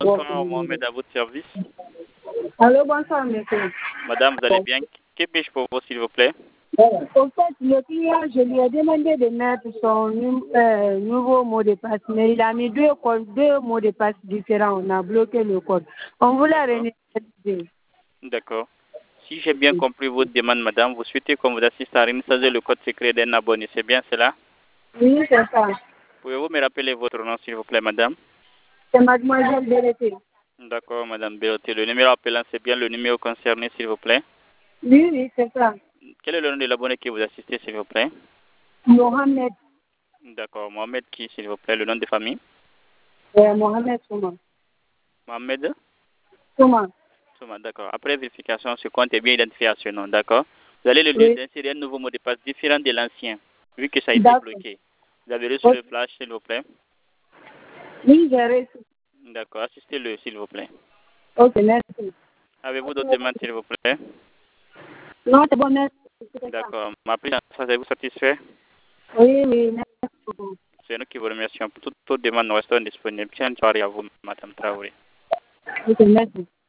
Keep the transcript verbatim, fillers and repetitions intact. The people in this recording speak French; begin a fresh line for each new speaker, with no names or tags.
Bonsoir, Mohamed, à votre service.
Allô, bonsoir, monsieur.
Madame, vous allez bien? Que puis-je pour vous, s'il vous plaît?
Au fait, le client, je lui ai demandé de mettre son nu- euh, nouveau mot de passe, mais il a mis deux, codes- deux mots de passe différents. On a bloqué le code. On voulait réinitialiser.
D'accord. Si j'ai bien compris votre demande, madame, vous souhaitez qu'on vous assiste à réinitialiser le code secret d'un abonné. C'est bien cela?
Oui, c'est ça.
Pouvez-vous me rappeler votre nom, s'il vous plaît, madame?
C'est mademoiselle Bérété.
D'accord, madame Béroté. Le numéro appelant, c'est bien le numéro concerné, s'il vous plaît?
Oui, oui, c'est ça.
Quel est le nom de l'abonné qui vous assistez, s'il vous plaît?
Mohamed.
D'accord. Mohamed qui, s'il vous plaît? Le nom de famille?
Euh, Mohamed Souma.
Mohamed
Souma.
Souma, d'accord. Après vérification, ce compte est bien identifié à ce nom, d'accord? Vous allez le
Oui.
insérer un nouveau mot de passe différent de l'ancien, vu que ça a été
D'accord.
bloqué. Vous avez reçu
Ok.
le flash, s'il vous plaît?
Oui, j'ai reçu.
D'accord. Assistez-le, s'il vous plaît.
Ok, merci.
Avez-vous d'autres demandes, s'il vous plaît?
Non, c'est bon, merci. C'est ça.
D'accord. Ma prise en charge, êtes-vous satisfait?
Oui, oui, merci beaucoup.
C'est nous qui vous remercions. Pour toute autre demande, nous restons disponibles. Tiens, soirée à vous, madame Traoré.
Ok, merci.